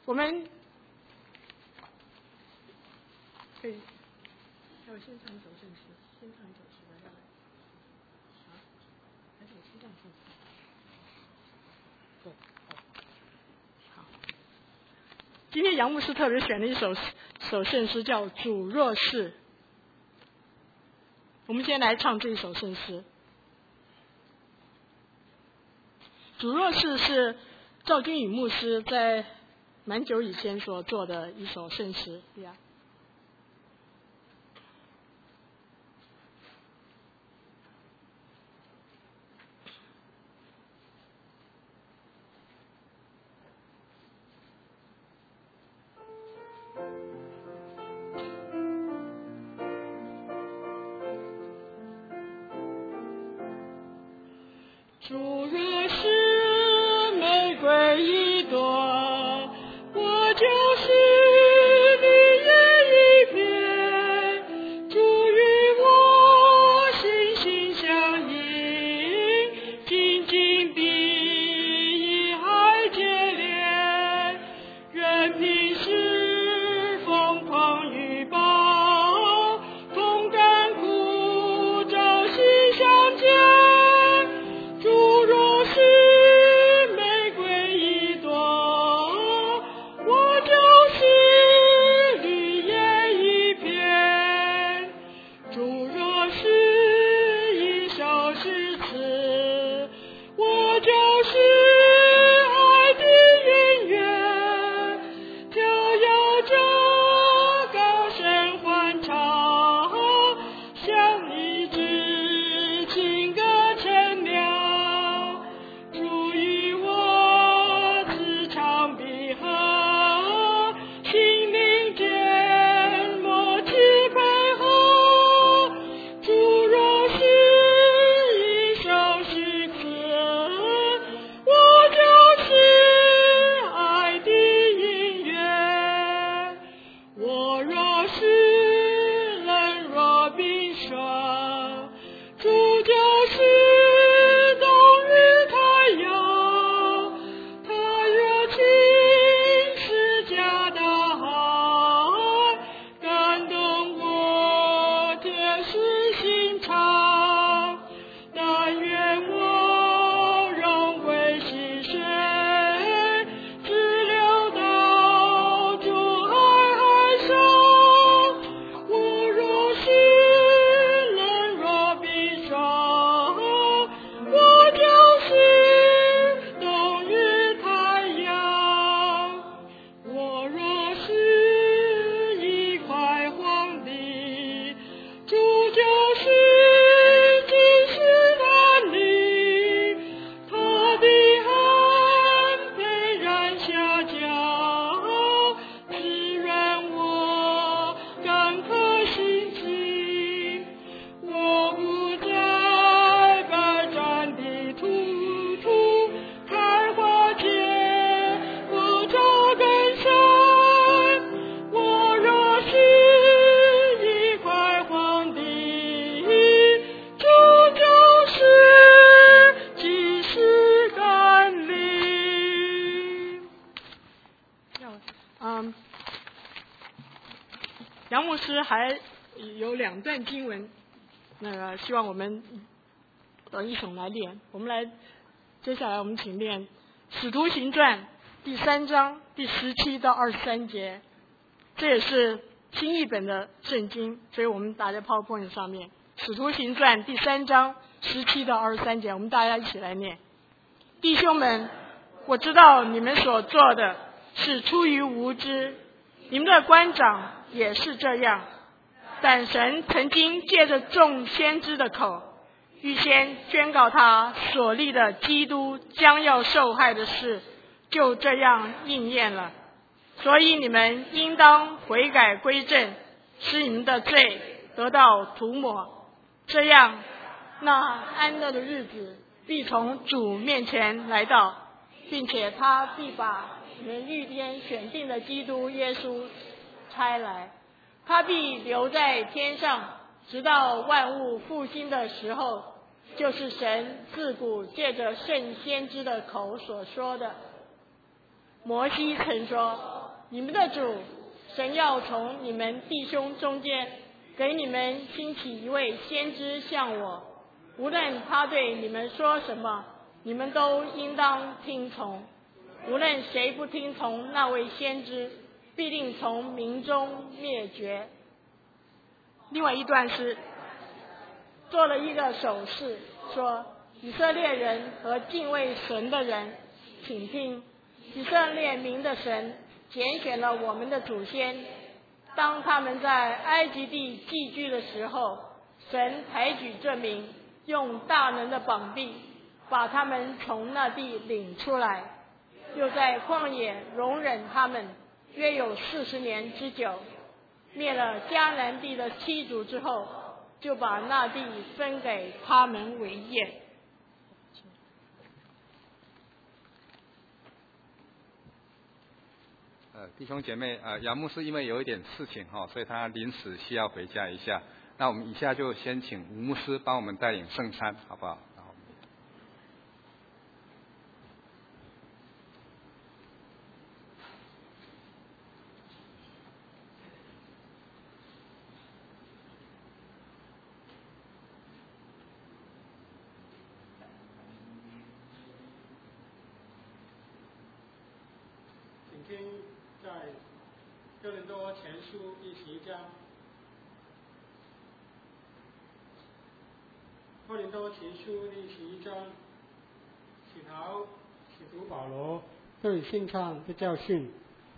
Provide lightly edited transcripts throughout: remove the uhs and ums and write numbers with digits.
我们可以，还有先唱一首圣诗，先唱一首诗来，还是我先唱圣诗？对，好。今天杨牧师特别选了一首圣诗，叫《主若是》。我们先来唱这一首圣诗。主若是是赵君宇牧师在蛮久以前所做的一首圣诗呀。主若是玫瑰一朵，我就是绿叶一片。主与我心心相印，紧紧地以爱结连。任凭是风狂雨暴，同甘苦朝夕相见。杨牧师还有2段经文，希望我们一同来练。接下来我们请练《使徒行传》第3章第17到23节，这也是新译本的圣经，所以我们打在 PowerPoint 上面。《使徒行传》第3章17到23节，我们大家一起来念。弟兄们，我知道你们所做的是出于无知，你们的官长也是这样，但神曾经借着众先知的口，预先宣告他所立的基督将要受害的事，就这样应验了。所以你们应当悔改归正，使你们的罪得到涂抹，这样那安乐的日子必从主面前来到，并且他必把你们预先选定的基督耶稣差来，他必留在天上，直到万物复兴的时候，就是神自古借着圣先知的口所说的。摩西曾说， 你们的主神要从你们弟兄中间给你们兴起一位先知像我，无论他对你们说什么，你们都应当听从。无论谁不听从那位先知，必定从民中灭绝。另外一段是做了一个手势，说：以色列人和敬畏神的人，请听，以色列民的神拣选了我们的祖先，当他们在埃及地寄居的时候，神抬举这民，用大能的膀臂把他们从那地领出来，又在旷野容忍他们约有40年之久。灭了迦南地的7族之后，就把那地分给他们为业。 弟兄姐妹，杨牧师因为有一点事情所以他临时需要回家一下。那我们以下就先请吴牧师帮我们带领圣餐，好不好？ 请听在哥林多前书第11章。哥林多前书第11章，使徒保罗对圣餐的教训。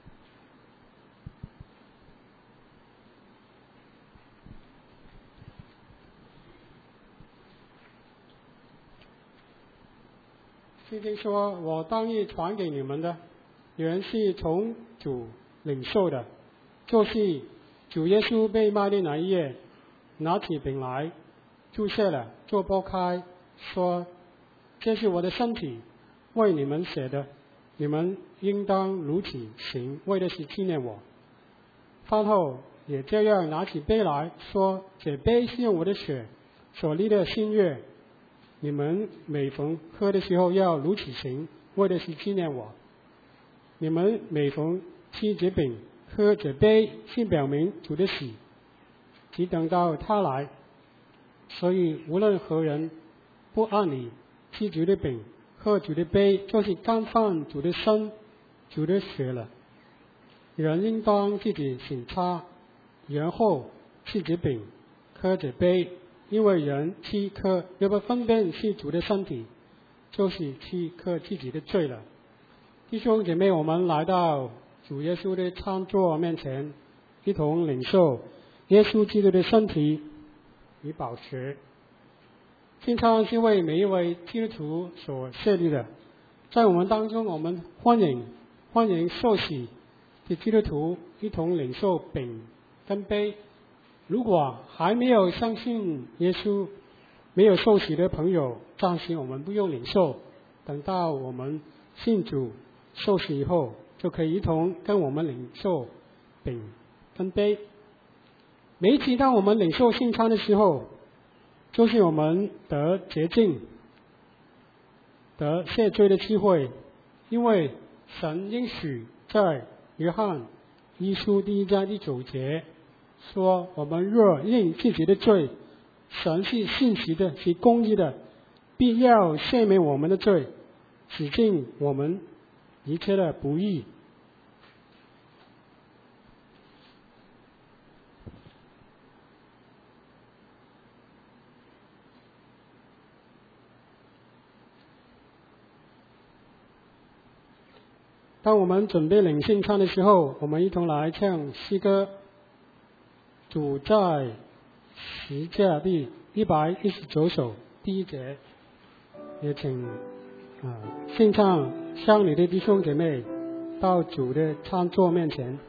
圣经说：我当日传给你们的，原是从主领受的，就是主耶稣被卖的那一夜，拿起饼来，注谢了，就拨开，说：这是我的身体，为你们写的，你们应当如此行，为的是纪念我。饭后也这样拿起杯来，说：这杯是用我的血所立的新约，你们每逢喝的时候要如此行，为的是纪念我。你们每逢吃这饼喝这杯，是表明主的死，只等到他来。所以无论何人不按理吃主的饼喝主的杯，就是干犯主的身主的血了。人应当自己省察，然后吃这饼喝这杯，因为人吃喝若不分辨是主的身体，就是吃喝自己的罪了。弟兄姐妹，我们来到主耶稣的餐桌面前，一同领受耶稣基督的身体与宝血。圣餐是为每一位基督徒所设立的，在我们当中，我们欢迎受洗的基督徒一同领受饼跟杯。如果还没有相信耶稣、没有受洗的朋友，暂时我们不用领受，等到我们信主受洗以后，就可以一同跟我们领受饼跟杯。每一次当我们领受圣餐的时候，就是我们得洁净、得赦罪的机会，因为神应许在约翰一书第1章第9节说：我们若认自己的罪，神是信实的，是公义的，必要赦免我们的罪，洗净我们一切的不义。当我们准备领圣餐的时候，我们一同来唱诗歌《主在十架》第119首第1节。也请圣餐乡里的弟兄姐妹到主的餐桌面前。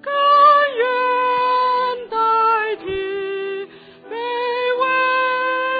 甘愿代替卑微。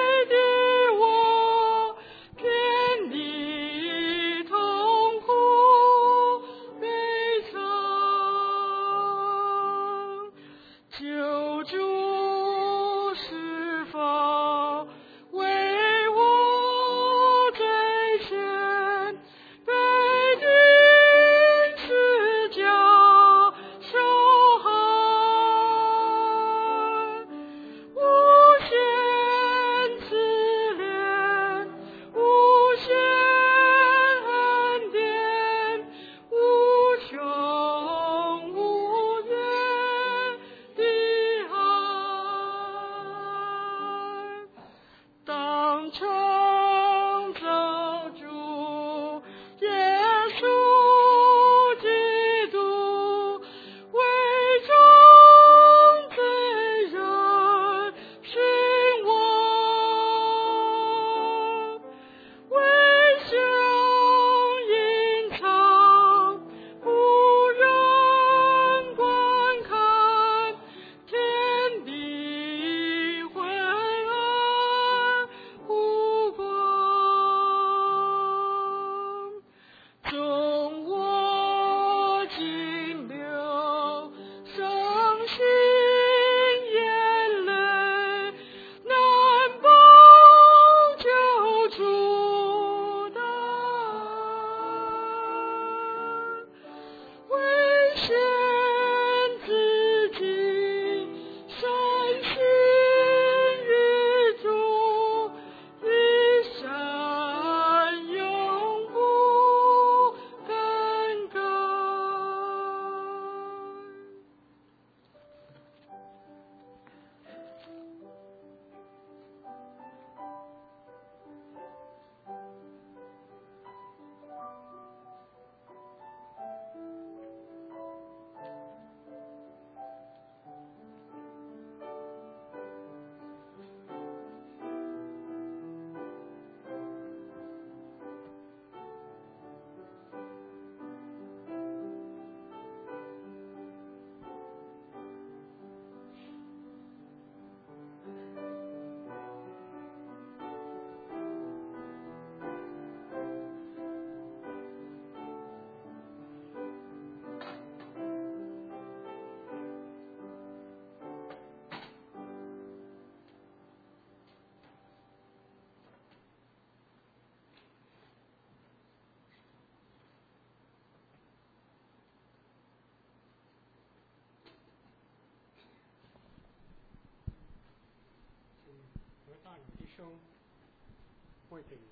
大有弟兄会给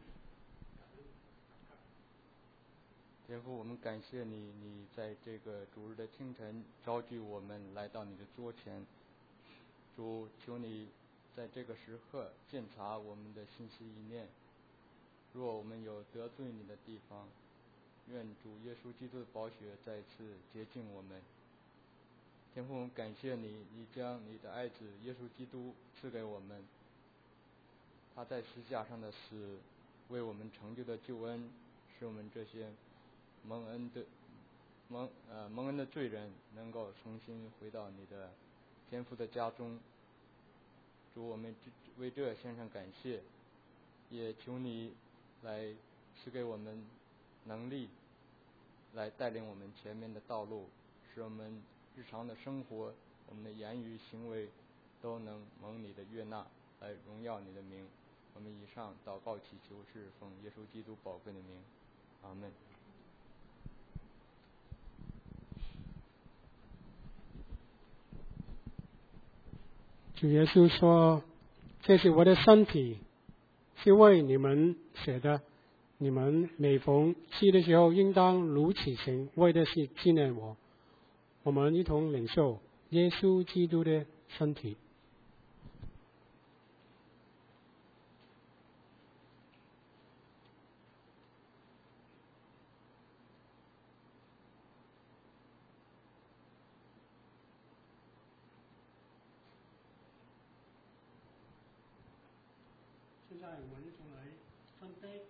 天父，我们感谢你，你在这个主日的清晨召聚我们来到你的桌前。主，求你在这个时刻鉴察我们的心思意念，若我们有得罪你的地方，愿主耶稣基督的宝血再次洁净我们。天父，我们感谢你，你将你的爱子耶稣基督赐给我们，他在十字架上的死为我们成就的救恩，使我们这些蒙恩的罪人能够重新回到你的天父的家中。主，我们为这献上感谢，也求你来赐给我们能力，来带领我们前面的道路，使我们日常的生活，我们的言语行为都能蒙你的悦纳，来荣耀你的名。我们以上祷告祈求是奉耶稣基督宝贵的名，阿们。 主耶稣说：“这是我的身体，是为你们写的。你们每逢吃的时候，应当如此行，为的是纪念我。”我们一同领受耶稣基督的身体。现在我们一同来分杯。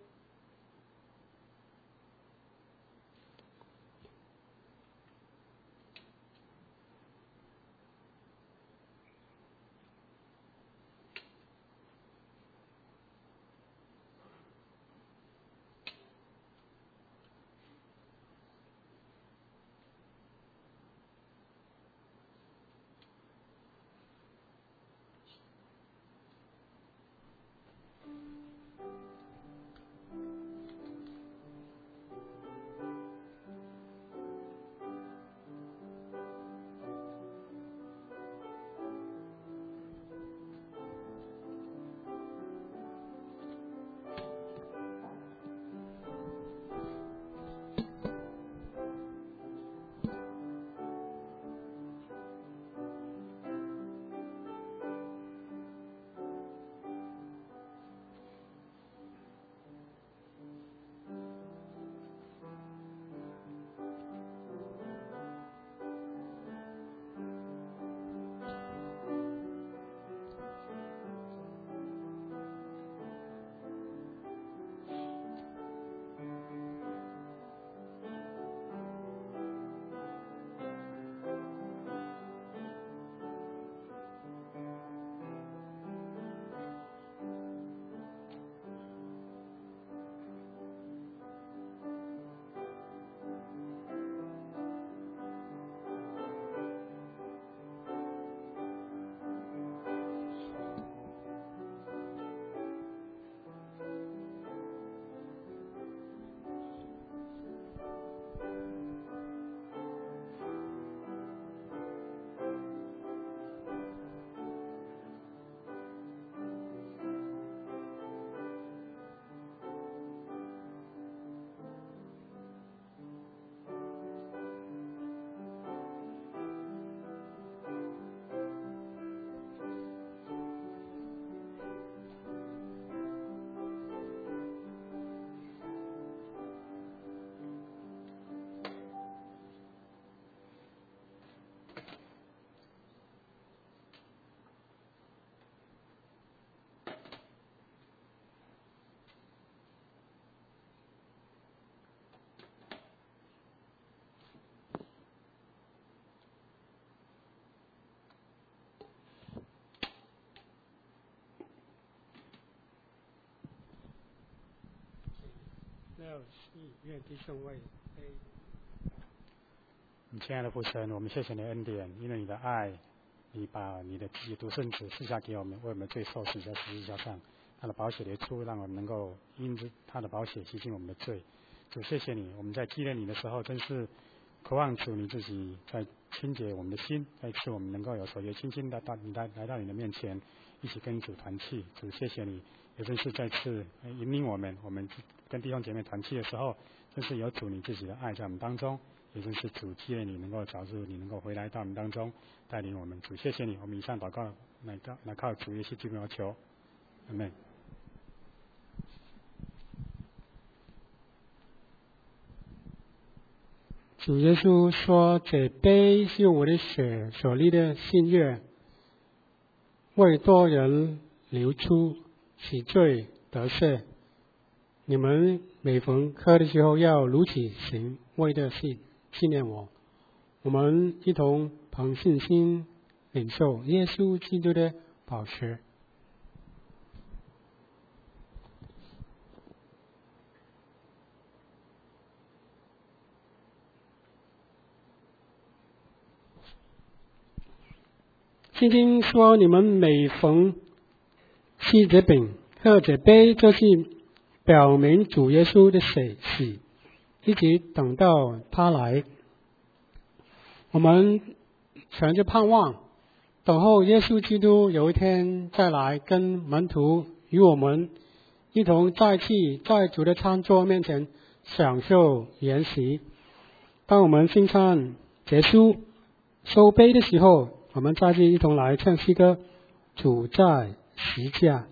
愿弟兄为亲爱的父神，我们谢谢你的恩典，因为你的爱，你把你的自己独生子赐下给我们，为我们罪受死在十字架上，他的宝血流出，让我们能够因着他的宝血洗净我们的罪。主，谢谢你，我们在纪念你的时候，真是渴望主你自己在清洁我们的心，再次我们能够有手也轻轻的来到你的面前， 一起跟主团契。主，谢谢你，也真是再次引领我们跟弟兄姐妹团契的时候，真是有主你自己的爱在我们当中，也真是主记得你能够早日你能够回来到我们当中带领我们。主，谢谢你，我们以上祷告来靠主耶稣基督而求，阿们。 主耶稣说：“这杯是我的血所立的新约，为多人流出，洗罪得赦。你们每逢喝的时候，要如此行，为的是纪念我。”我们一同凭信心领受耶稣基督的宝血。圣经说：“你们每逢吃这饼、喝这杯，就是表明主耶稣的死，一直等到他来。”我们存着盼望，等候耶稣基督有一天再来，跟门徒与我们一同再次在主的餐桌面前享受筵席。当我们圣餐结束收杯的时候，我们再次一同来唱诗歌《主在十架》。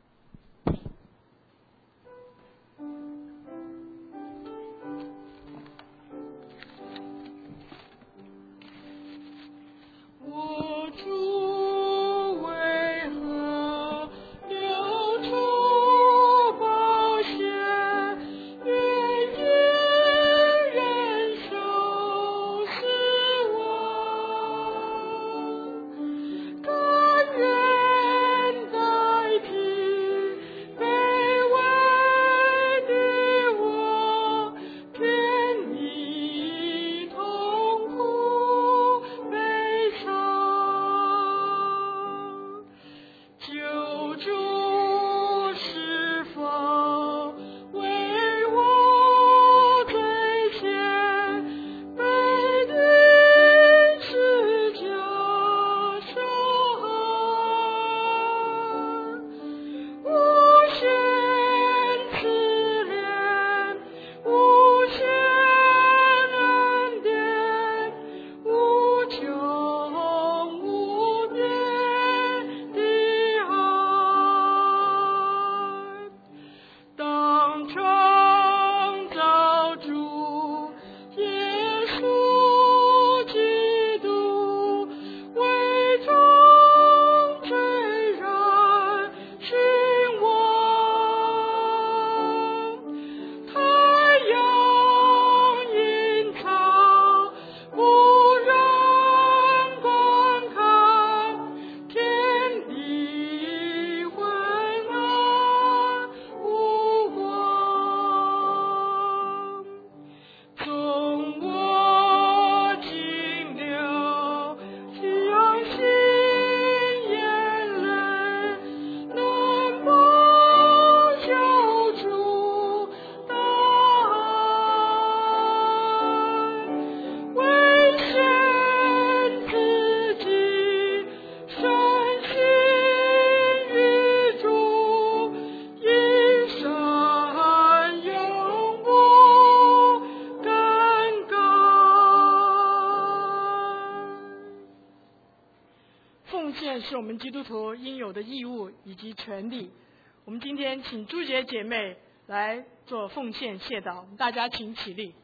是我们基督徒应有的义务以及权利。我们今天请朱姐姐妹来做奉献谢祷，我们大家请起立。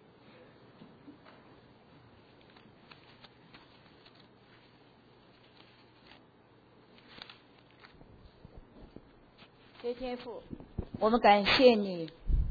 谢天父，我们感谢你，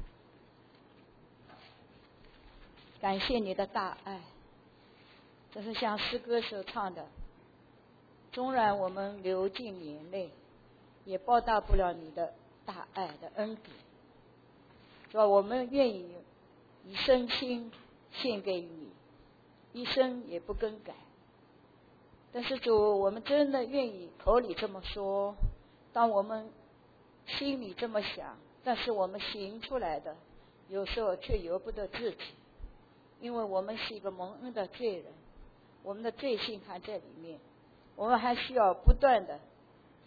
感谢你的大爱。这是像诗歌所唱的，纵然我们流尽眼泪，也报答不了你的大爱的恩典，是吧？我们愿意以身心献给你，一生也不更改。但是主，我们真的愿意口里这么说，当我们心里这么想，但是我们行出来的有时候却由不得自己，因为我们是一个蒙恩的罪人，我们的罪性还在里面，我们还需要不断的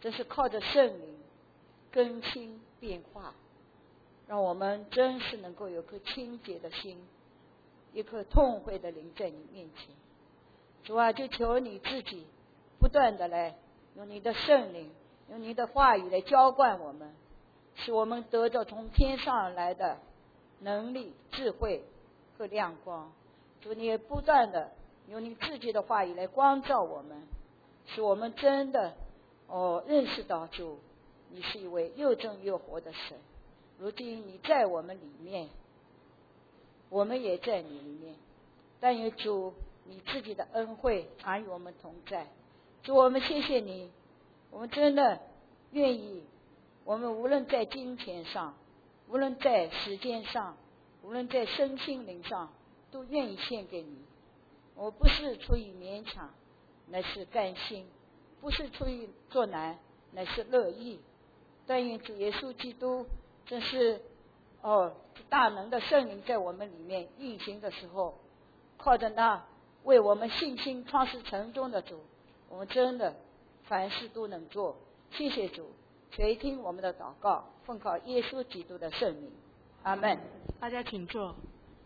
这是靠着圣灵更新变化，让我们真是能够有颗清洁的心，一颗痛悔的灵在你面前。主啊，就求你自己不断的来用你的圣灵，用你的话语来浇灌我们，使我们得到从天上而来的能力、智慧和亮光。主，你也不断的用你自己的话语来光照我们，使我们真的认识到主，你是一位又正又活的神。如今你在我们里面，我们也在你里面。但愿主你自己的恩惠常与我们同在。主，我们谢谢你，我们真的愿意，我们无论在金钱上，无论在时间上，无论在身心灵上，都愿意献给你。我不是出于勉强，乃是甘心；不是出于作难，乃是乐意。但愿主耶稣基督真是大能的圣灵在我们里面运行的时候，靠着那为我们信心创始成终的主，我们真的凡事都能做。谢谢主，垂听我们的祷告，奉靠耶稣基督的圣名，阿们。 大家请坐。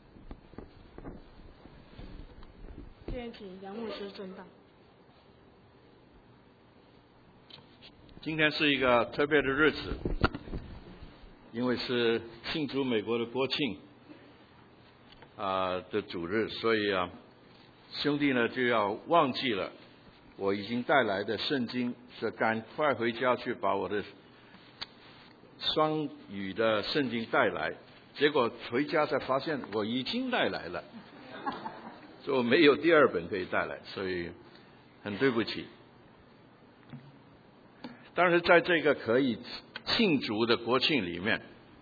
现在请杨牧师正道。 今天是一个特别的日子，因为是庆祝美国的国庆的主日，所以兄弟呢就要忘记了我已经带来的圣经，是赶快回家去把我的双语的圣经带来，结果回家才发现我已经带来了，所以我没有第二本可以带来，所以很对不起。但是在这个可以庆祝的国庆里面，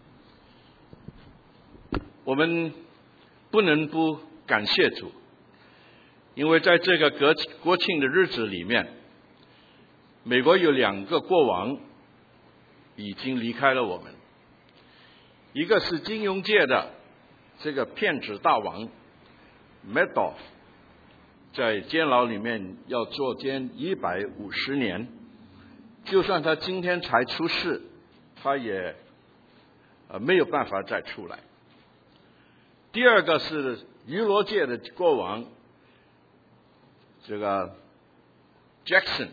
我们不能不感谢主，因为在这个国庆的日子里面，美国有2个国王已经离开了我们，一个是金融界的这个骗子大王 Madoff， 在监牢里面要坐监150年，就算他今天才出事，他也没有办法再出来。第二个是娱乐界的国王，这个 Jackson，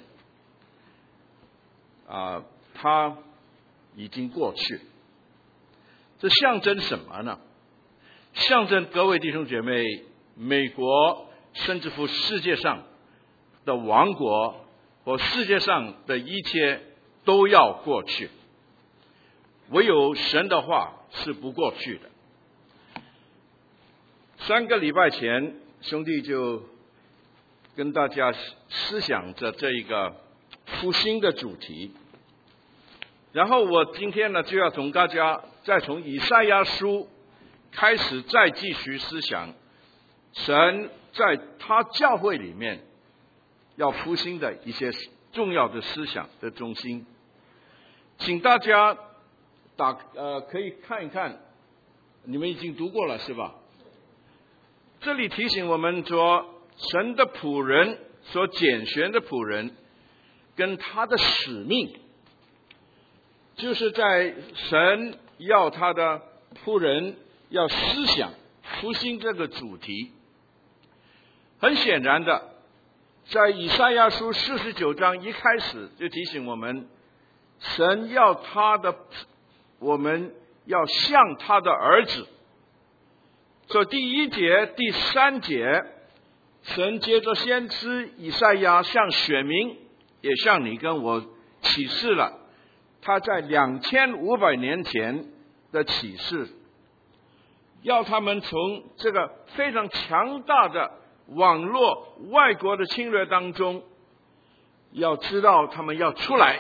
他已经过去。这象征什么呢？象征各位弟兄姐妹，美国甚至乎世界上的王国和世界上的一切都要过去，唯有神的话是不过去的。3个礼拜前，兄弟就跟大家思想着这一个复兴的主题，然后我今天呢就要同大家再从以赛亚书开始，再继续思想神在他教会里面要复兴的一些重要的思想的中心。请大家可以看一看，你们已经读过了是吧？这里提醒我们说，神的仆人所拣选的仆人跟他的使命，就是在神要他的仆人要思想复兴这个主题。很显然的，在以赛亚书49章一开始就提醒我们，神要我们要像他的儿子。所以第1节第3节，神接着先知以赛亚向选民，也向你跟我启示了他在2500年前的启示，要他们从这个非常强大的网络外国的侵略当中，要知道他们要出来。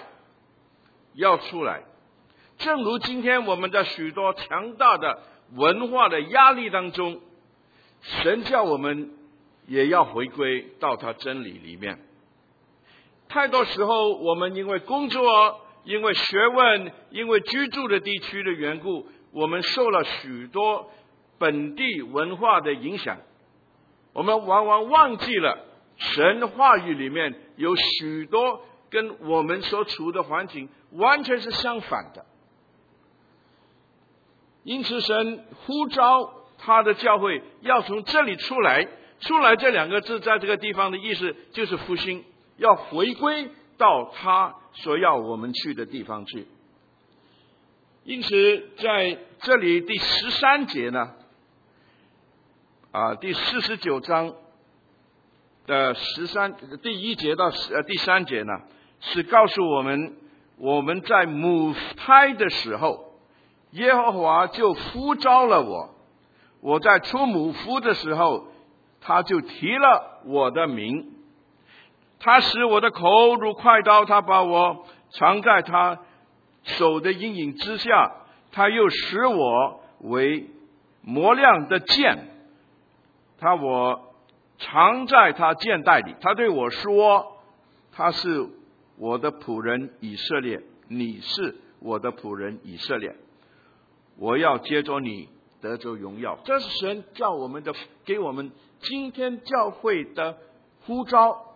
正如今天我们在许多强大的文化的压力当中，神叫我们也要回归到他真理里面。太多时候我们因为工作，因为学问，因为居住的地区的缘故，我们受了许多本地文化的影响，我们往往忘记了神话语里面有许多跟我们所处的环境完全是相反的。因此神呼召他的教会要从这里出来，出来这两个字在这个地方的意思就是复兴，要回归到他所要我们去的地方去。因此在这里第13节呢，第49章的第1节到第3节呢，是告诉我们，我们在母胎的时候，耶和华就呼召了我，我在出母腹的时候，他就提了我的名，他使我的口如快刀，他把我藏在他手的阴影之下，他又使我为磨亮的剑，我藏在他剑袋里。他对我说，他是我的仆人以色列，你是我的仆人以色列，我要接着你得着荣耀。这是神叫我们的，给我们今天教会的呼召。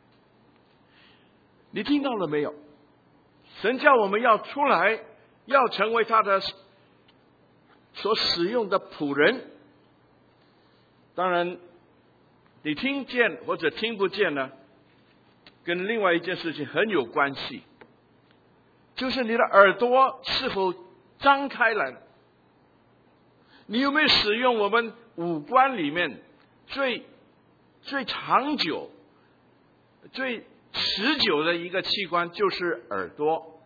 你听到了没有？神叫我们要出来，要成为他的所使用的仆人。当然你听见或者听不见呢，跟另外一件事情很有关系，就是你的耳朵是否张开来了。你有没有使用我们五官里面最长久最持久的一个器官，就是耳朵。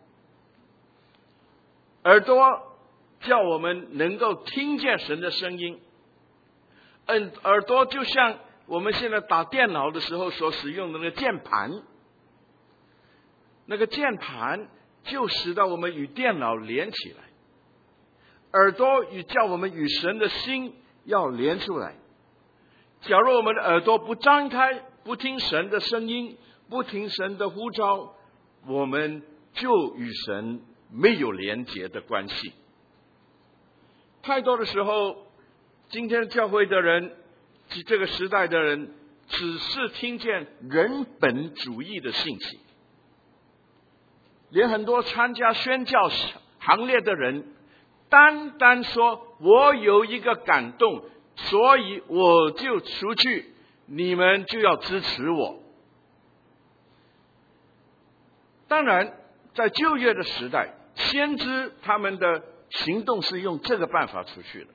耳朵叫我们能够听见神的声音。耳朵就像我们现在打电脑的时候所使用的那个键盘，那个键盘就使到我们与电脑连起来。耳朵叫我们与神的心要连出来。假如我们的耳朵不张开，不听神的声音，不听神的呼召，我们就与神没有连结的关系。太多的时候，今天教会的人，这个时代的人，只是听见人本主义的信息，连很多参加宣教行列的人，单单说我有一个感动，所以我就出去，你们就要支持我。当然在旧约的时代，先知他们的行动是用这个办法出去的。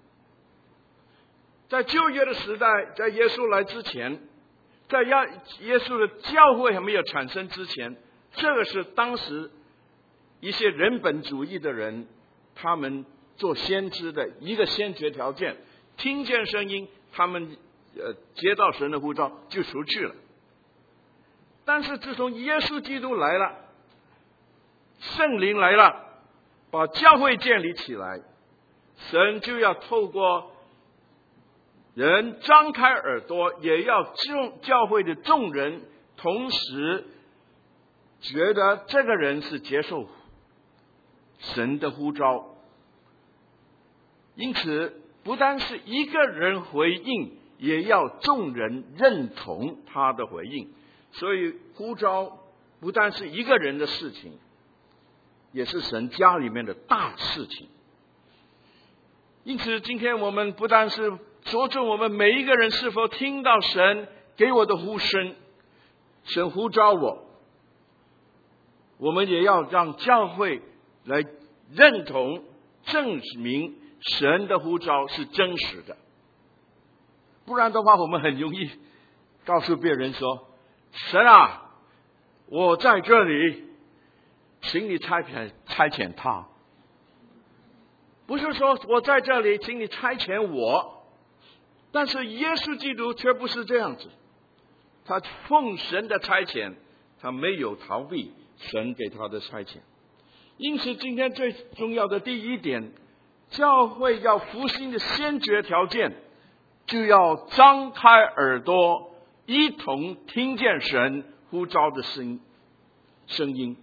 在旧约的时代，在耶稣来之前，在耶稣的教会还没有产生之前，这个是当时一些人本主义的人，他们做先知的一个先决条件。听见声音，他们接到神的呼召就出去了。但是自从耶稣基督来了，圣灵来了，把教会建立起来，神就要透过人张开耳朵，也要教会的众人同时觉得这个人是接受神的呼召。因此不单是一个人回应，也要众人认同他的回应。所以呼召不单是一个人的事情，也是神家里面的大事情。因此今天我们不单是着重我们每一个人是否听到神给我的呼声，神呼召我们也要让教会来认同证明神的呼召是真实的。不然的话，我们很容易告诉别人说，神啊，我在这里，请你差遣他。不是说我在这里，请你差遣我。但是耶稣基督却不是这样子，他奉神的差遣，他没有逃避神给他的差遣。因此今天最重要的第一点，教会要复兴的先决条件，就要张开耳朵，一同听见神呼召的声音。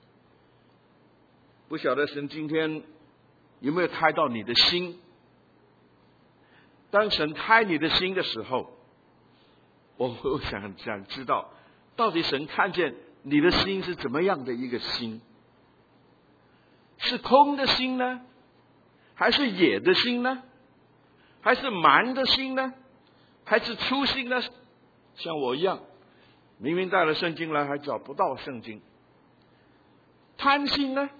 不晓得神今天有没有开到你的心？当神开你的心的时候，我想知道，到底神看见你的心是怎么样的一个心？是空的心呢？还是野的心呢？还是蛮的心呢？还是粗心呢？像我一样，明明带了圣经来，还找不到圣经。贪心呢？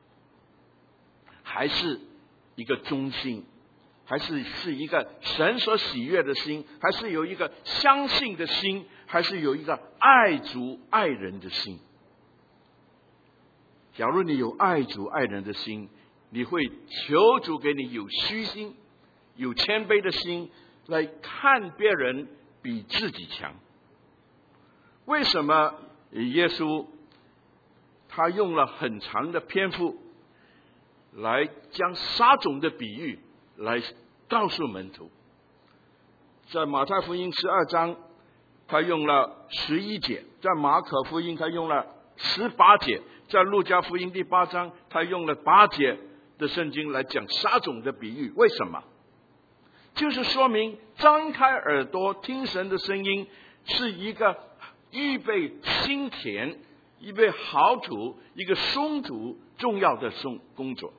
还是一个忠心？还是一个神所喜悦的心？还是有一个相信的心？还是有一个爱主爱人的心？假如你有爱主爱人的心，你会求主给你有虚心、有谦卑的心，来看别人比自己强。为什么耶稣他用了很长的篇幅来将撒种的比喻来告诉门徒？在马太福音12章他用了11节，在马可福音他用了18节，在路加福音第8章他用了8节的圣经来讲撒种的比喻。为什么？就是说明张开耳朵听神的声音是一个预备心田、预备好土、一个松土重要的工作。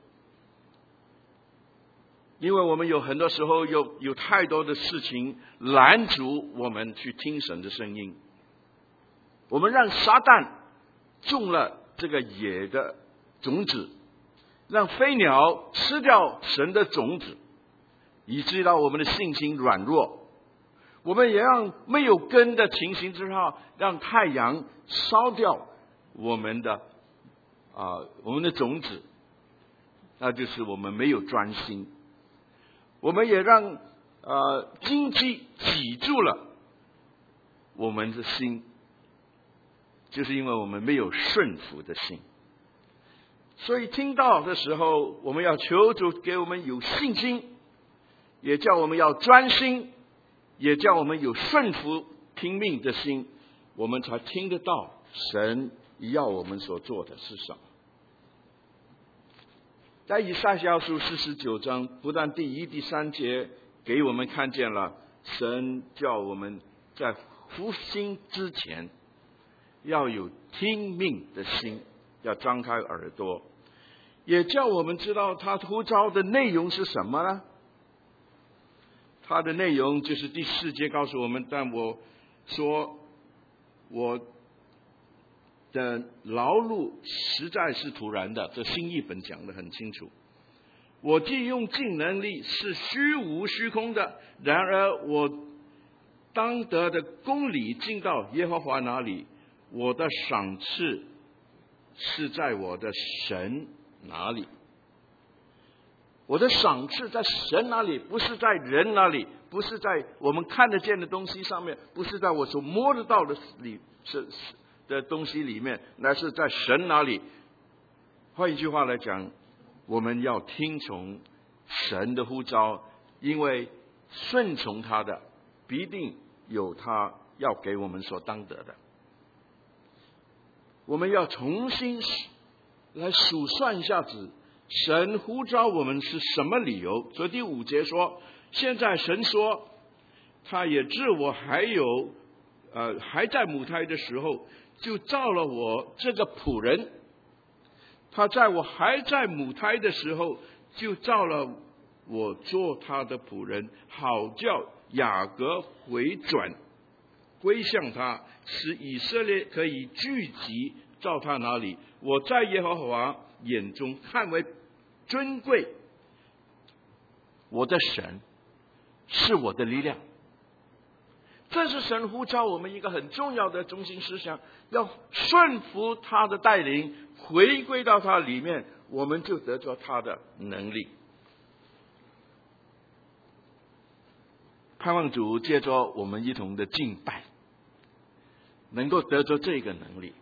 因为我们有很多时候有太多的事情拦阻我们去听神的声音，我们让撒旦种了这个野的种子，让飞鸟吃掉神的种子，以致到我们的信心软弱。我们也让没有根的情形之下，让太阳烧掉我们的种子，那就是我们没有专心。我们也让荆棘挤住了我们的心，就是因为我们没有顺服的心。所以听到的时候，我们要求主给我们有信心，也叫我们要专心，也叫我们有顺服听命的心，我们才听得到神要我们所做的是什么。在以赛亚书49章，不但第1、第3节给我们看见了神叫我们在复兴之前要有听命的心，要张开耳朵，也叫我们知道他呼召的内容是什么呢？他的内容就是第4节告诉我们，但我说我的劳碌实在是突然的，这新译本讲得很清楚。我既用尽能力是虚无虚空的，然而我当得的公理进到耶和华那里，我的赏赐是在我的神那里。我的赏赐在神那里，不是在人那里，不是在我们看得见的东西上面，不是在我所摸得到的东西里面，乃是在神那里。换一句话来讲，我们要听从神的呼召，因为顺从他的必定有他要给我们所当得的。我们要重新来数算一下子，神呼召我们是什么理由？所以第5节说，现在神说他也知我还在母胎的时候，就造了我这个仆人。他在我还在母胎的时候，就造了我做他的仆人，好叫雅各回转归向他，使以色列可以聚集到他那里。我在耶和华眼中看为尊贵，我的神是我的力量。这是神呼召我们一个很重要的中心思想，要顺服他的带领，回归到他里面，我们就得着他的能力。盼望主借着我们一同的敬拜，能够得着这个能力。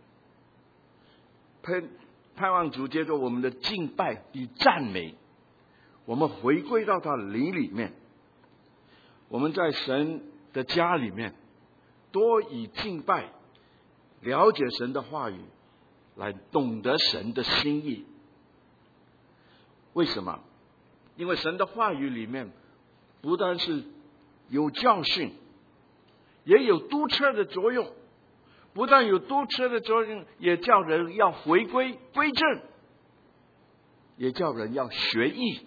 盼望主借着我们的敬拜与赞美，我们回归到他灵里面。我们在神的家里面多以敬拜了解神的话语，来懂得神的心意。为什么？因为神的话语里面不但是有教训，也有督策的作用， 不但有督促的作用，也叫人要回归归正，也叫人要学艺。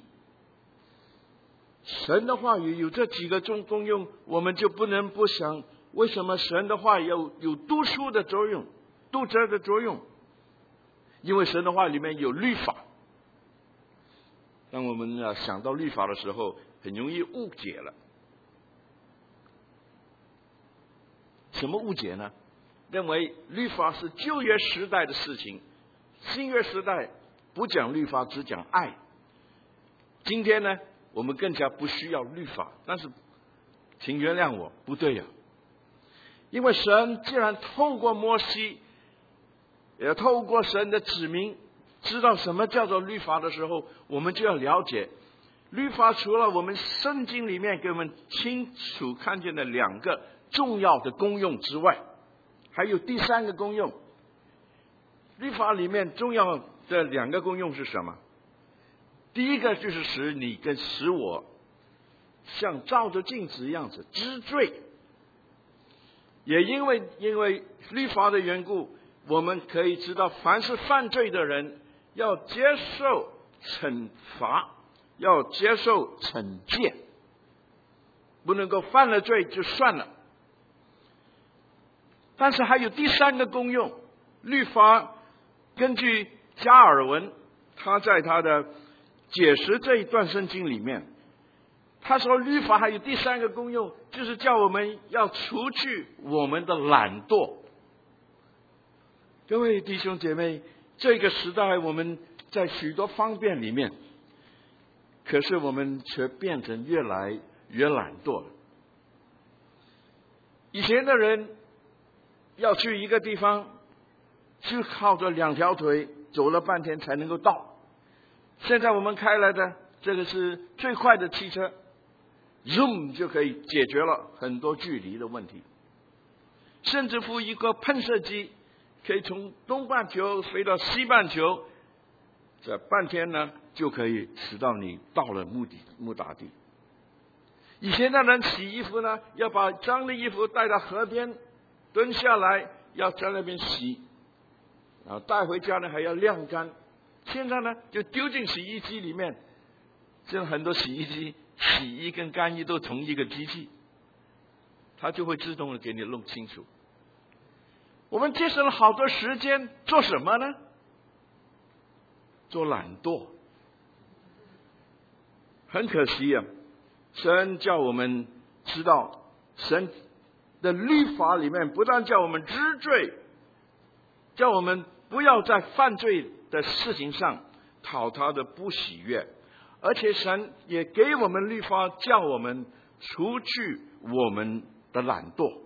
神的话语有这几个功用，我们就不能不想，为什么神的话有督促的作用、督责的作用？因为神的话里面有律法。当我们想到律法的时候，很容易误解了。什么误解呢？认为律法是旧约时代的事情，新约时代不讲律法，只讲爱。今天呢，我们更加不需要律法。但是请原谅我，不对呀。因为神既然透过摩西，也透过神的指明，知道什么叫做律法的时候，我们就要了解，律法除了我们圣经里面给我们清楚看见的2个重要的功用之外，还有第3个功用。律法里面重要的2个功用是什么？第一个就是使你跟使我像照着镜子一样子知罪。也因为律法的缘故，我们可以知道，凡是犯罪的人要接受惩罚，要接受惩戒，不能够犯了罪就算了。但是还有第3个功用，律法根据加尔文，他在他的解释这一段圣经里面，他说律法还有第3个功用，就是叫我们要除去我们的懒惰。各位弟兄姐妹，这个时代我们在许多方面里面，可是我们却变成越来越懒惰了。以前的人要去一个地方，就靠着2条腿走了半天才能够到。现在我们开来的这个是最快的汽车，Zoom 就可以解决了很多距离的问题。甚至乎一个喷射机可以从东半球飞到西半球，这半天呢就可以使到你到了目的地。以前的人洗衣服呢，要把脏的衣服带到河边蹲下来，要在那边洗，然后带回家呢还要晾干。现在呢就丢进洗衣机里面，现在很多洗衣机洗衣跟干衣都同一个机器，它就会自动的给你弄清楚。我们节省了好多时间做什么呢？做懒惰。很可惜啊，神叫我们知道，神的律法里面不但叫我们知罪，叫我们不要在犯罪的事情上讨他的不喜悦，而且神也给我们律法，叫我们除去我们的懒惰。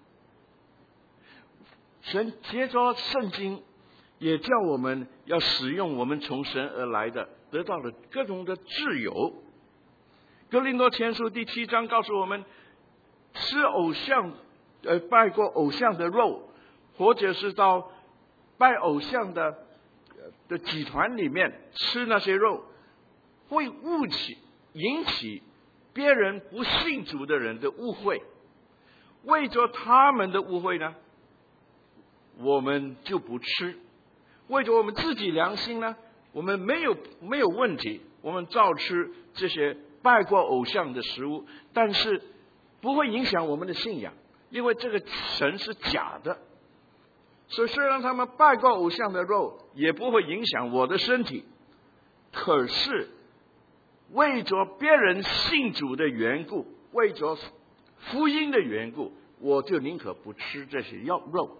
神接着圣经也叫我们要使用我们从神而来的得到了各种的自由。哥林多前书第7章告诉我们，吃拜过偶像的肉，或者是到拜偶像的集团里面吃那些肉，会引起别人不信主的人的误会。为着他们的误会呢，我们就不吃。为着我们自己良心呢，我们没有问题，我们照吃这些拜过偶像的食物，但是不会影响我们的信仰，因为这个神是假的。所以虽然他们拜过偶像的肉，也不会影响我的身体，可是为着别人信主的缘故，为着福音的缘故，我就宁可不吃这些肉。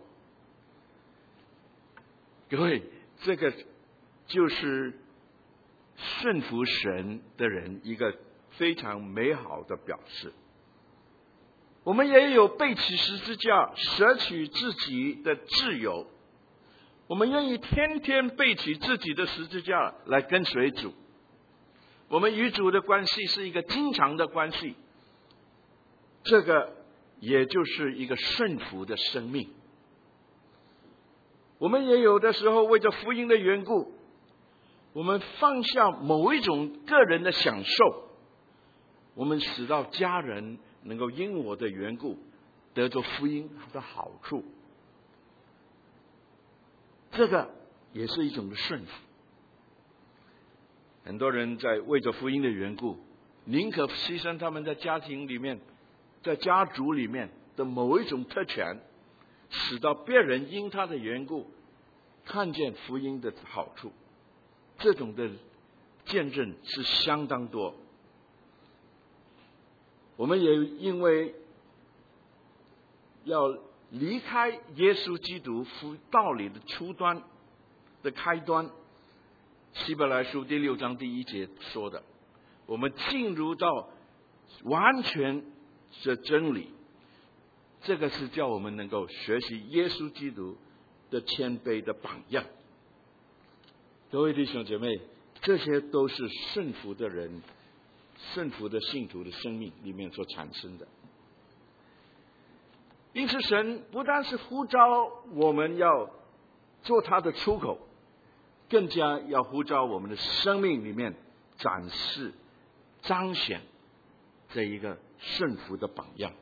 各位，这个就是顺服神的人一个非常美好的表示。我们也有背起十字架舍取自己的自由，我们愿意天天背起自己的十字架来跟随主。我们与主的关系是一个经常的关系，这个也就是一个顺服的生命。我们也有的时候为着福音的缘故，我们放下某一种个人的享受，我们使到家人能够因我的缘故得着福音的好处。 这个也是一种的顺服。很多人在为着福音的缘故，宁可牺牲他们在家庭里面，在家族里面的某一种特权，使到别人因他的缘故看见福音的好处。这种的见证是相当多。我们也因为要离开耶稣基督道理的初端的开端，希伯来书第6章第1节说的，我们进入到完全的真理，这个是叫我们能够学习耶稣基督的谦卑的榜样。各位弟兄姐妹，这些都是顺服的人、顺服的信徒的生命里面所产生的。因此神不但是呼召我们要做他的出口，更加要呼召我们的生命里面展示彰显这一个顺服的榜样。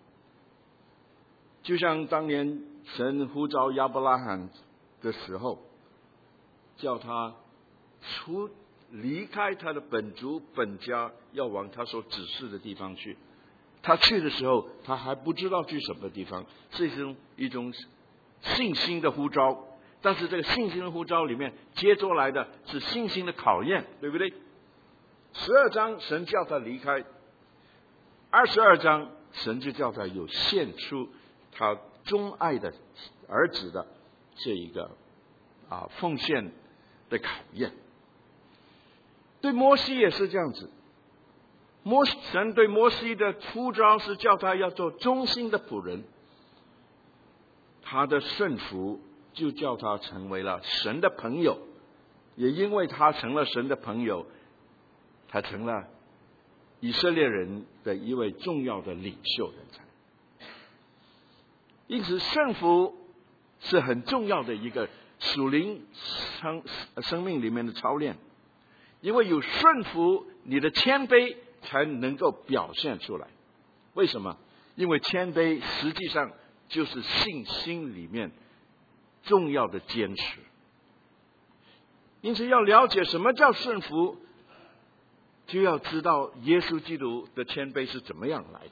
就像当年神呼召亚伯拉罕的时候，叫他离开他的本族本家，要往他所指示的地方去。他去的时候，他还不知道去什么地方，是一种信心的呼召。但是这个信心的呼召里面接着来的是信心的考验，对不对？12章神叫他离开，22章神就叫他有献出他钟爱的儿子的这一个奉献的考验。对摩西也是这样子，神对摩西的呼召是叫他要做忠心的仆人，他的顺服就叫他成为了神的朋友，也因为他成了神的朋友，他成了以色列人的一位重要的领袖人才。因此顺服是很重要的一个属灵生命里面的操练，因为有顺服，你的谦卑才能够表现出来。为什么？因为谦卑实际上就是信心里面重要的坚持。因此要了解什么叫顺服，就要知道耶稣基督的谦卑是怎么样来的。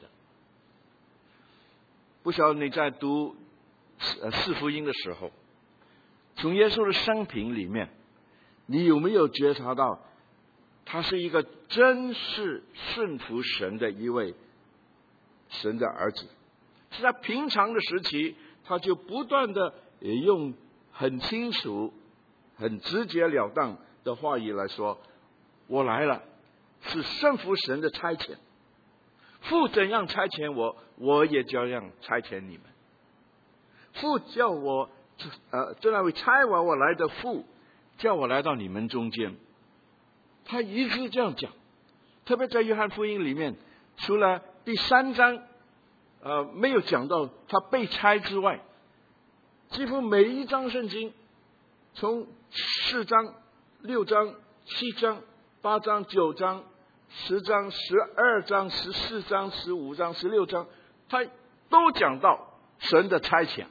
不晓得你在读四福音的时候，从耶稣的生平里面，你有没有觉察到他是一个真是顺服神的一位神的儿子？是在平常的时期，他就不断的用很清楚、很直截了当的话语来说：我来了，是顺服神的差遣。父怎样差遣我，我也照样差遣你们。父叫我就那位差我来的父，叫我来到你们中间。他一直这样讲，特别在约翰福音里面，除了第3章没有讲到他被差之外，几乎每一章圣经，从4章、6章、7章、8章、9章、10章、12章、14章、15章、16章，他都讲到神的差遣。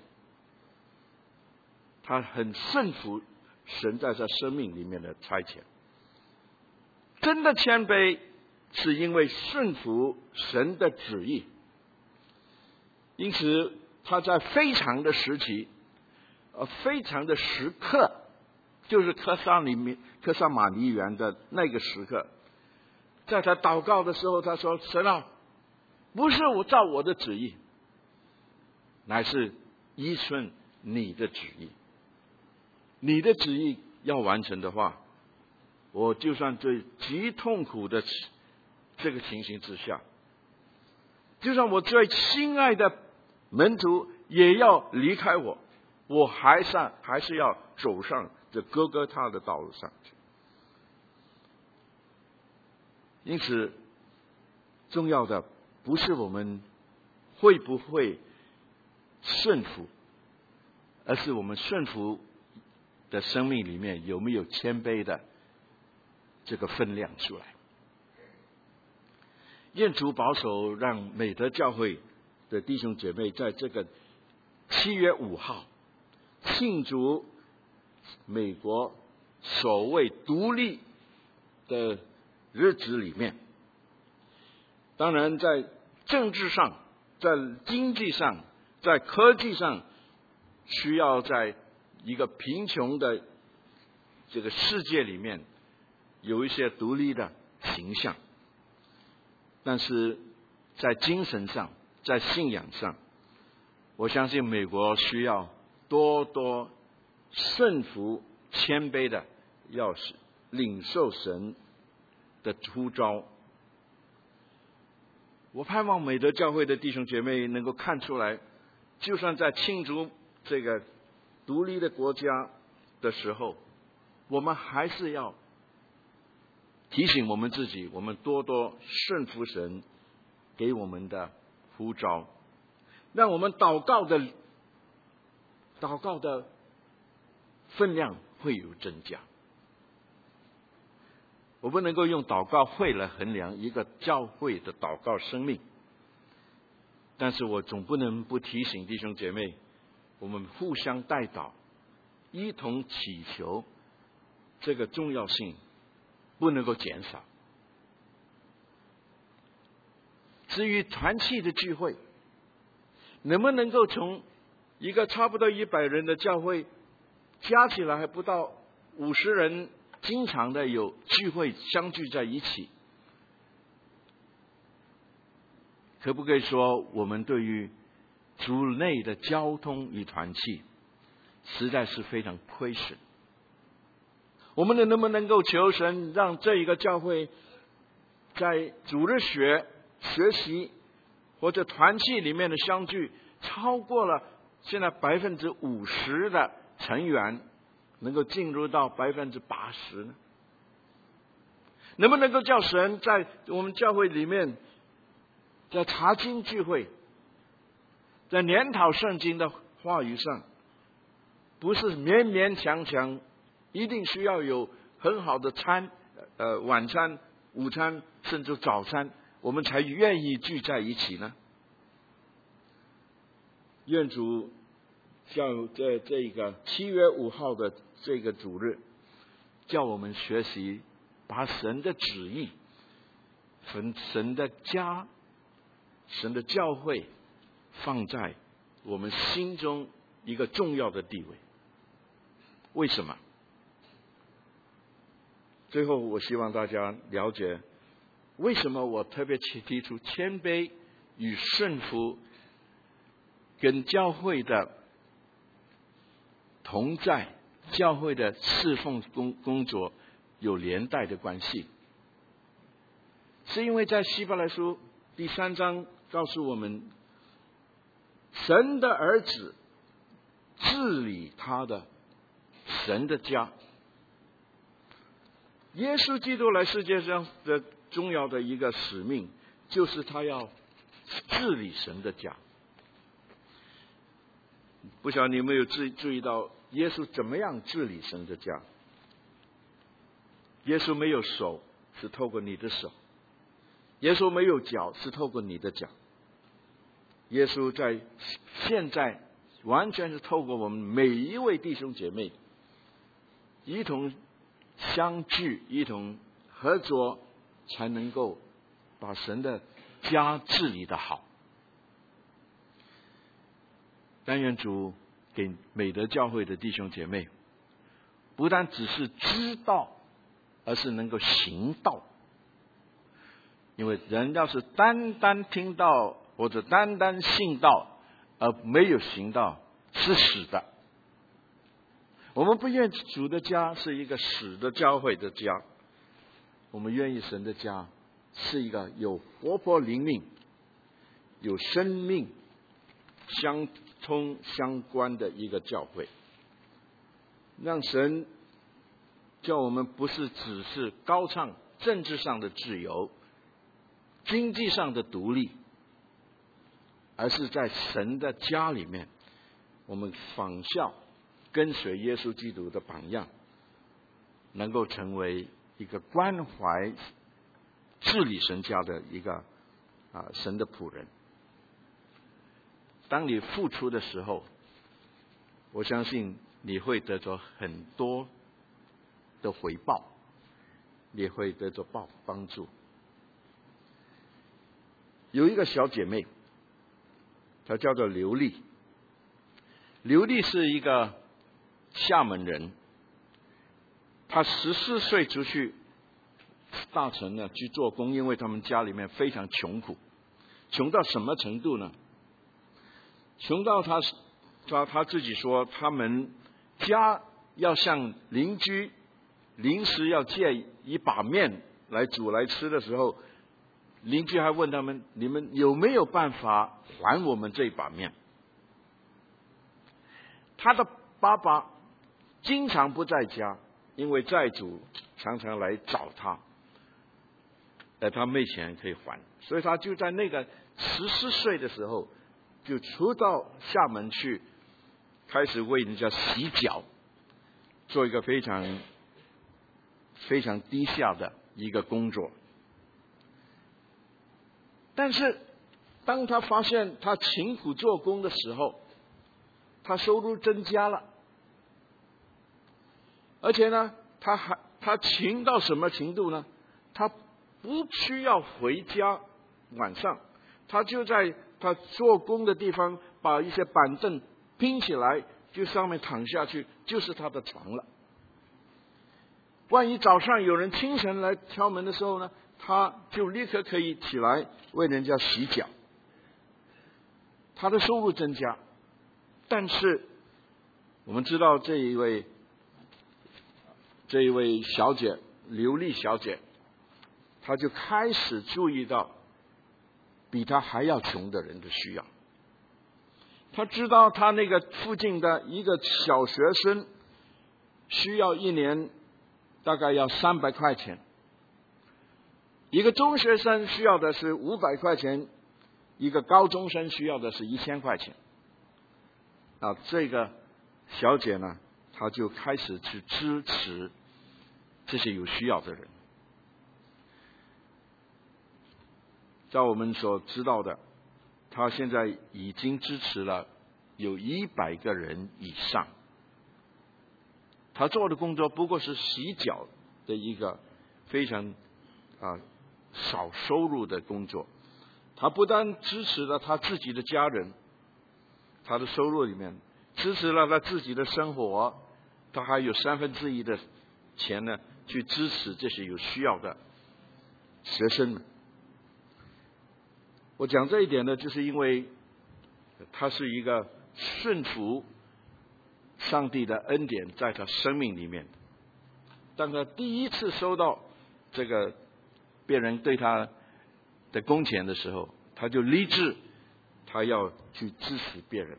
他很顺服神在他生命里面的差遣。真的谦卑是因为顺服神的旨意，因此他在非常的时期非常的时刻，就是科萨玛尼园的那个时刻，在他祷告的时候，他说：神啊，不是我照我的旨意，乃是依顺你的旨意。你的旨意要完成的话，我就算在极痛苦的这个情形之下，就算我最亲爱的门徒也要离开我，我还是要走上这哥哥他的道路上去。因此重要的不是我们会不会顺服，而是我们顺服的生命里面有没有谦卑的这个分量出来。愿主保守，让美德教会的弟兄姐妹在这个7月5号庆祝美国所谓独立的日子里面，当然在政治上、在经济上、在科技上，需要在一个贫穷的这个世界里面有一些独立的形象，但是在精神上、在信仰上，我相信美国需要多多顺服、谦卑的，要领受神的呼召。我盼望美德教会的弟兄姐妹能够看出来，就算在庆祝这个独立的国家的时候，我们还是要提醒我们自己，我们多多顺服神给我们的呼召，让我们祷告的分量会有增加。我不能够用祷告会来衡量一个教会的祷告生命，但是我总不能不提醒弟兄姐妹，我们互相代祷，一同祈求，这个重要性不能够减少。至于团契的聚会，能不能够从一个差不多100人的教会，加起来还不到50人，经常的有聚会相聚在一起，可不可以说我们对于主内的交通与团契实在是非常亏损？我们能不能够求神让这一个教会在主日学习或者团契里面的相聚超过了现在50%的成员，能够进入到80%呢？能不能够叫神在我们教会里面，在查经聚会，在研讨圣经的话语上，不是勉勉强强一定需要有很好的晚餐、午餐甚至早餐，我们才愿意聚在一起呢？愿主叫这个7月5号的这个主日，叫我们学习把神的旨意、神的家、神的教会放在我们心中一个重要的地位。为什么？最后我希望大家了解，为什么我特别提出谦卑与顺服跟教会的同在、教会的侍奉工作有连带的关系，是因为在希伯来书第3章告诉我们，神的儿子治理他的神的家。耶稣基督来世界上的重要的一个使命，就是他要治理神的家。不晓得你有没有注意到耶稣怎么样治理神的家？耶稣没有手，是透过你的手；耶稣没有脚，是透过你的脚。耶稣在现在完全是透过我们每一位弟兄姐妹一同相聚，一同合作，才能够把神的家治理得好。但愿主给美德教会的弟兄姐妹，不但只是知道，而是能够行道。因为人要是单单听到或者单单信道，而没有行道，是死的。我们不愿主的家是一个死的教会的家，我们愿意神的家是一个有活泼灵命、有生命相通相关的一个教会。让神叫我们不是只是高唱政治上的自由、经济上的独立，而是在神的家里面，我们仿效跟随耶稣基督的榜样，能够成为一个关怀治理神家的一个神的仆人。当你付出的时候，我相信你会得着很多的回报，你会得着帮助。有一个小姐妹，她叫做刘丽。刘丽是一个厦门人，她14岁出去大城呢去做工，因为他们家里面非常穷苦，穷到什么程度呢？穷到她自己说，他们家要向邻居临时要借一把面来煮来吃的时候，邻居还问他们：你们有没有办法还我们这把面？他的爸爸经常不在家，因为债主常常来找他，他没钱可以还，所以他就在那个14岁的时候就出到厦门去，开始为人家洗脚，做一个非常非常低下的一个工作。但是当他发现他勤苦做工的时候，他收入增加了，而且呢，他勤到什么程度呢？他不需要回家，晚上他就在他做工的地方把一些板凳拼起来，就上面躺下去，就是他的床了。万一早上有人清晨来敲门的时候呢，他就立刻可以起来为人家洗脚。他的收入增加，但是我们知道这一位小姐刘丽小姐，她就开始注意到比她还要穷的人的需要。她知道她那个附近的一个小学生需要一年大概要300块钱，一个中学生需要的是500块钱，一个高中生需要的是1000块钱。这个小姐呢，她就开始去支持这些有需要的人。照我们所知道的，她现在已经支持了有100个人以上。她做的工作不过是洗脚的一个非常少收入的工作。她不但支持了她自己的家人，她的收入里面支持了她自己的生活，她还有1/3的钱呢，去支持这些有需要的学生们。我讲这一点呢，就是因为她是一个顺服上帝的恩典在她生命里面。当她第一次收到这个别人对她的工钱的时候，她就立志她要去支持别人。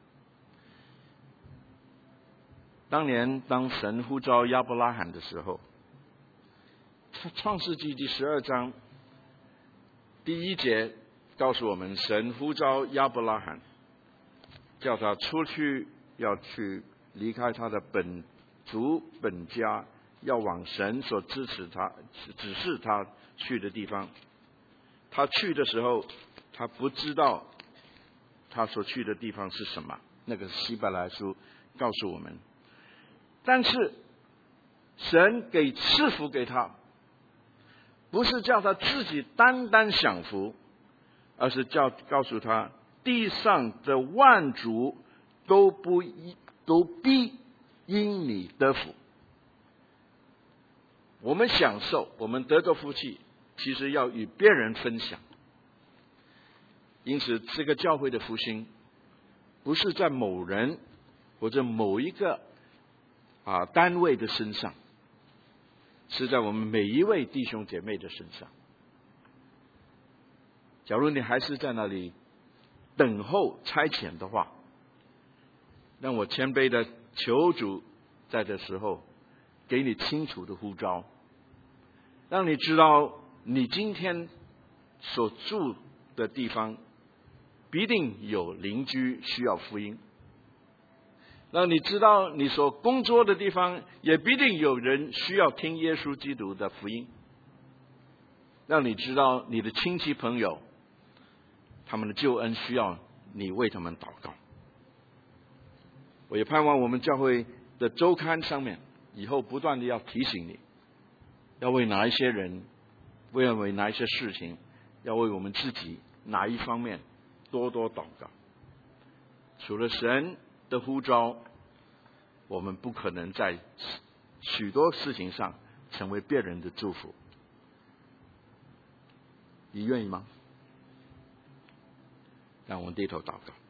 当年当神呼召亚伯拉罕的时候，创世纪第12章第1节告诉我们，神呼召亚伯拉罕，叫他出去，要去离开他的本族本家，要往神所指示他去的地方。他去的时候，他不知道他所去的地方是什么，那个希伯来书告诉我们。但是神给赐福给他，不是叫他自己单单享福，而是告诉他地上的万族都必因你得福。我们享受，我们得着福气，其实要与别人分享。因此这个教会的复兴不是在某人或者某一个单位的身上，是在我们每一位弟兄姐妹的身上。假如你还是在那里等候差遣的话，让我谦卑的求主在这时候给你清楚的呼召，让你知道你今天所住的地方必定有邻居需要福音，让你知道你所工作的地方也必定有人需要听耶稣基督的福音，让你知道你的亲戚朋友他们的救恩需要你为他们祷告。 我也盼望我们教会的周刊上面以后不断的要提醒你，要为哪一些人，为哪一些事情，要为我们自己哪一方面多多祷告。除了神的呼召，我们不可能在许多事情上成为别人的祝福。你愿意吗？让我们低头祷告。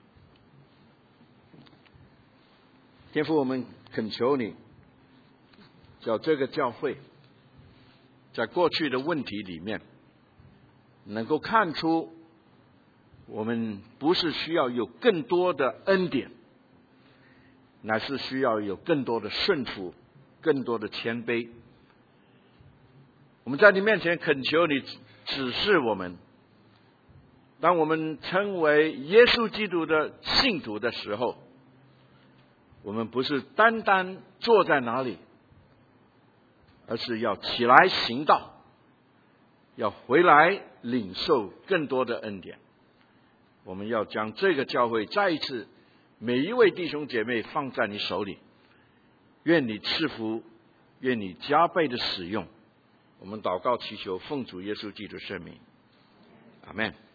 天父，我们恳求你，叫这个教会在过去的问题里面能够看出，我们不是需要有更多的恩典，乃是需要有更多的顺服，更多的谦卑。我们在你面前恳求你指示我们，当我们称为耶稣基督的信徒的时候，我们不是单单坐在哪里，而是要起来行道，要回来领受更多的恩典。我们要将这个教会再一次每一位弟兄姐妹放在你手里，愿你赐福，愿你加倍的使用。我们祷告祈求，奉主耶稣基督圣名，阿们。